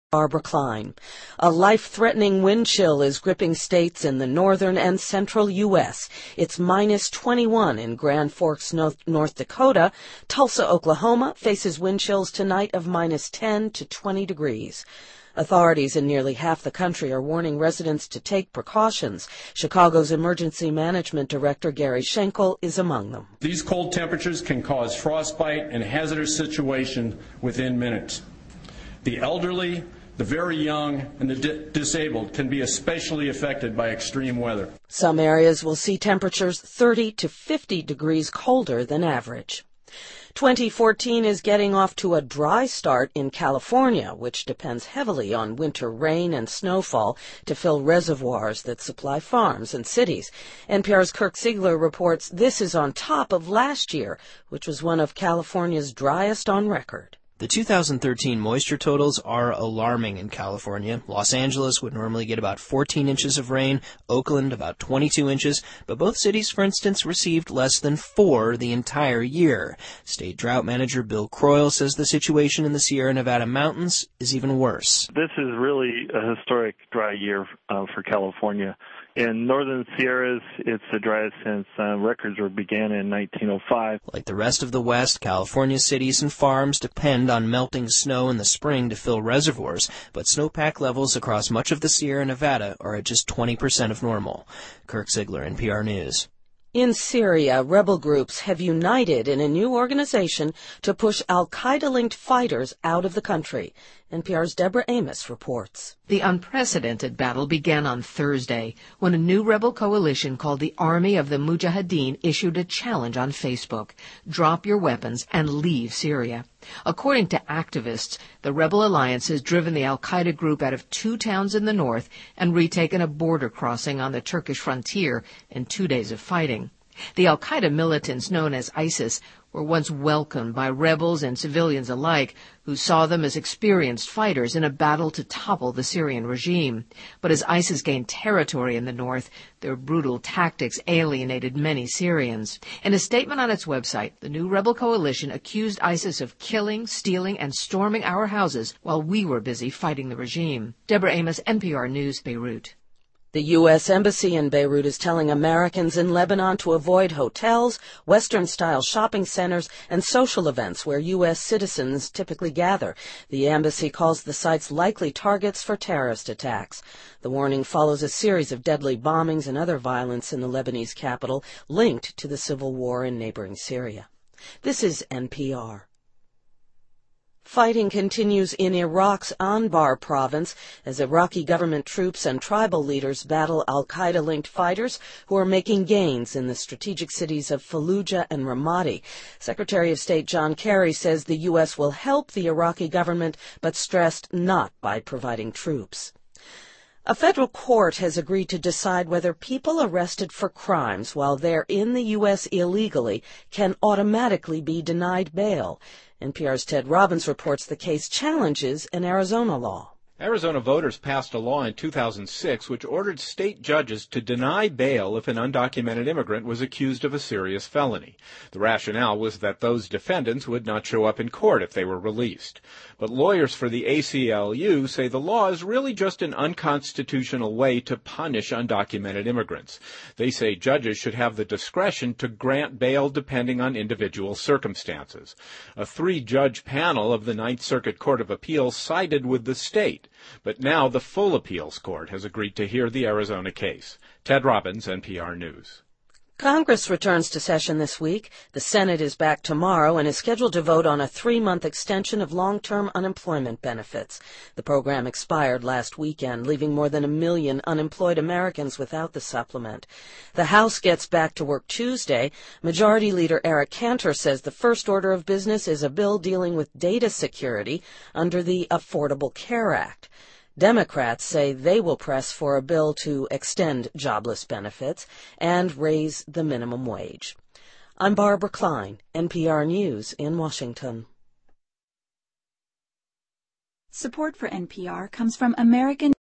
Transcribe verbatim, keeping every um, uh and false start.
Barbara Klein. A life-threatening wind chill is gripping states in the northern and central U S. It's minus twenty-one in Grand Forks, North Dakota. Tulsa, Oklahoma faces wind chills tonight of minus ten to twenty degrees. Authorities in nearly half the country are warning residents to take precautions. Chicago's Emergency Management Director Gary Schenkel is among them. These cold temperatures can cause frostbite and hazardous situations within minutes. The elderly, the very young, and the di- disabled can be especially affected by extreme weather. Some areas will see temperatures thirty to fifty degrees colder than average. twenty fourteen is getting off to a dry start in California, which depends heavily on winter rain and snowfall to fill reservoirs that supply farms and cities. N P R's Kirk Siegler reports this is on top of last year, which was one of California's driest on record. The two thousand thirteen moisture totals are alarming in California. Los Angeles would normally get about fourteen inches of rain, Oakland about twenty-two inches, but both cities, for instance, received less than four the entire year. State Drought Manager Bill Croyle says the situation in the Sierra Nevada mountains is even worse. This is really a historic dry year uh, for California. In northern Sierras, it's the driest since uh, records were began in nineteen oh five. Like the rest of the West, California's cities and farms depend on melting snow in the spring to fill reservoirs, but snowpack levels across much of the Sierra Nevada are at just twenty percent of normal. Kirk Siegler, N P R News. In Syria, rebel groups have united in a new organization to push al-Qaeda-linked fighters out of the country. N P R's Deborah Amos reports. The unprecedented battle began on Thursday when a new rebel coalition called the Army of the Mujahideen issued a challenge on Facebook. Drop your weapons and leave Syria. According to activists, the rebel alliance has driven the al-Qaeda group out of two towns in the north and retaken a border crossing on the Turkish frontier in two days of fighting. The al-Qaeda militants known as ISIS were once welcomed by rebels and civilians alike who saw them as experienced fighters in a battle to topple the Syrian regime. But as ISIS gained territory in the north, their brutal tactics alienated many Syrians. In a statement on its website, the new rebel coalition accused ISIS of killing, stealing, and storming our houses while we were busy fighting the regime. Deborah Amos, N P R News, Beirut. The U S Embassy in Beirut is telling Americans in Lebanon to avoid hotels, Western-style shopping centers, and social events where U S citizens typically gather. The embassy calls the sites likely targets for terrorist attacks. The warning follows a series of deadly bombings and other violence in the Lebanese capital linked to the civil war in neighboring Syria. This is N P R. Fighting continues in Iraq's Anbar province as Iraqi government troops and tribal leaders battle al-Qaeda-linked fighters who are making gains in the strategic cities of Fallujah and Ramadi. Secretary of State John Kerry says the U S will help the Iraqi government, but stressed not by providing troops. A federal court has agreed to decide whether people arrested for crimes while they're in the U S illegally can automatically be denied bail. N P R's Ted Robbins reports the case challenges an Arizona law. Arizona voters passed a law in two thousand six which ordered state judges to deny bail if an undocumented immigrant was accused of a serious felony. The rationale was that those defendants would not show up in court if they were released. But lawyers for the A C L U say the law is really just an unconstitutional way to punish undocumented immigrants. They say judges should have the discretion to grant bail depending on individual circumstances. A three-judge panel of the Ninth Circuit Court of Appeals sided with the state. But now the full appeals court has agreed to hear the Arizona case. Ted Robbins, N P R News. Congress returns to session this week. The Senate is back tomorrow and is scheduled to vote on a three-month extension of long-term unemployment benefits. The program expired last weekend, leaving more than a million unemployed Americans without the supplement. The House gets back to work Tuesday. Majority Leader Eric Cantor says the first order of business is a bill dealing with data security under the Affordable Care Act. Democrats say they will press for a bill to extend jobless benefits and raise the minimum wage. I'm Barbara Klein, N P R News in Washington. Support for N P R comes from American